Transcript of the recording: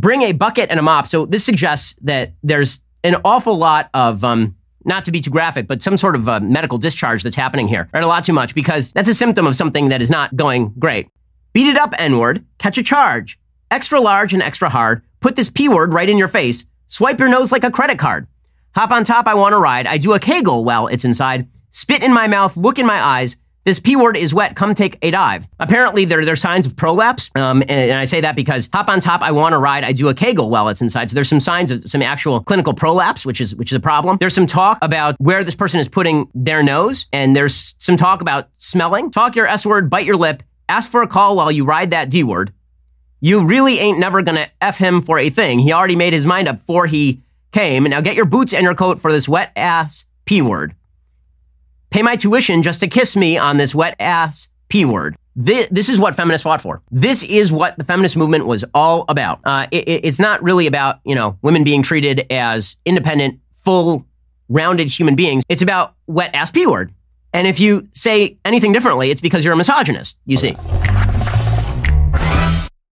bring a bucket and a mop. So this suggests that there's an awful lot of, not to be too graphic, but some sort of medical discharge that's happening here. Right, a lot too much, because that's a symptom of something that is not going great. Beat it up, N-word. Catch a charge. Extra large and extra hard. Put this P-word right in your face. Swipe your nose like a credit card. Hop on top, I want to ride. I do a Kegel while it's inside. Spit in my mouth, look in my eyes. This P-word is wet, come take a dive. Apparently, there are signs of prolapse, and I say that because hop on top, I want to ride, I do a Kegel while it's inside. So there's some signs of some actual clinical prolapse, which is a problem. There's some talk about where this person is putting their nose, and there's some talk about smelling. Talk your S-word, bite your lip, ask for a call while you ride that D-word. You really ain't never gonna F him for a thing. He already made his mind up before he came. Now get your boots and your coat for this wet-ass P-word. Pay my tuition just to kiss me on this wet-ass P-word. This is what feminists fought for. This is what the feminist movement was all about. It's not really about, women being treated as independent, full, rounded human beings. It's about wet-ass P-word. And if you say anything differently, it's because you're a misogynist, you see.